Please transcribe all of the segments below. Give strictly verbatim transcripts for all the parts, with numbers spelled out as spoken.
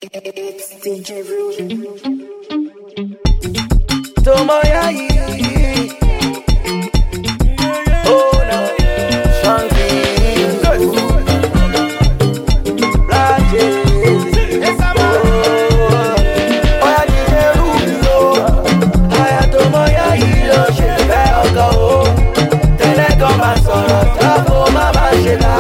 It's D J Rudy. Tomoya oh no, Shanti, Black oh yeah, D J Rudy oh, aya Tomoya lo ṣe fẹ́ ọkọ o, tẹ́lẹ̀ kan máa sọ̀rọ̀ tako má má ṣe là.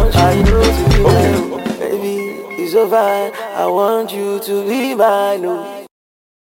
I want you to be mine.